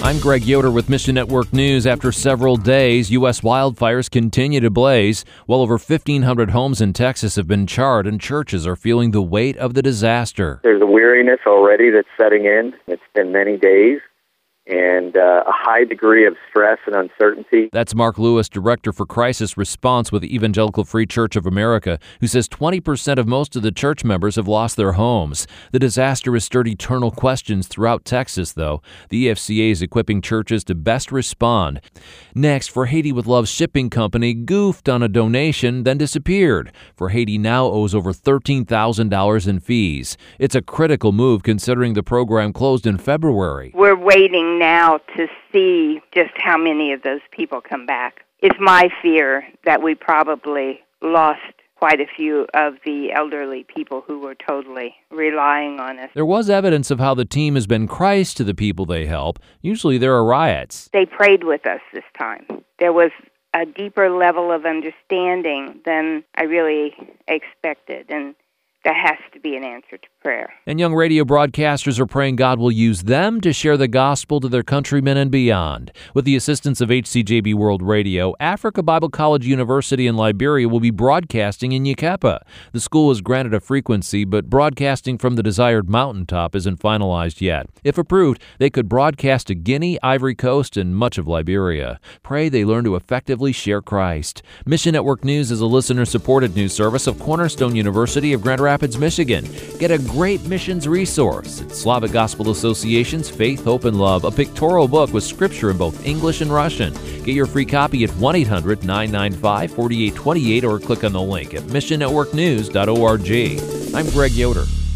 I'm Greg Yoder with Mission Network News. After several days, U.S. wildfires continue to blaze. Well over 1,500 homes in Texas have been charred, and churches are feeling the weight of the disaster. There's a weariness already that's setting in. It's been many days, and a high degree of stress and uncertainty. That's Mark Lewis, Director for Crisis Response with Evangelical Free Church of America, who says 20% of most of the church members have lost their homes. The disaster has stirred eternal questions throughout Texas, though. The EFCA is equipping churches to best respond. Next, For Haiti with Love shipping company goofed on a donation, then disappeared. For Haiti now owes over $13,000 in fees. It's a critical move considering the program closed in February. We're waiting now to see just how many of those people come back. It's my fear that we probably lost quite a few of the elderly people who were totally relying on us. There was evidence of how the team has been Christ to the people they help. Usually there are riots. They prayed with us this time. There was a deeper level of understanding than I really expected, and that has to be an answer to prayer. And young radio broadcasters are praying God will use them to share the gospel to their countrymen and beyond. With the assistance of HCJB World Radio, Africa Bible College University in Liberia will be broadcasting in Yekepa. The school is granted a frequency, but broadcasting from the desired mountaintop isn't finalized yet. If approved, they could broadcast to Guinea, Ivory Coast, and much of Liberia. Pray they learn to effectively share Christ. Mission Network News is a listener-supported news service of Cornerstone University of Grand Rapids, Michigan. Get a great missions resource. It's Slavic Gospel Association's Faith, Hope, and Love, a pictorial book with scripture in both English and Russian. Get your free copy at 1-800-995-4828 or click on the link at missionnetworknews.org. I'm Greg Yoder.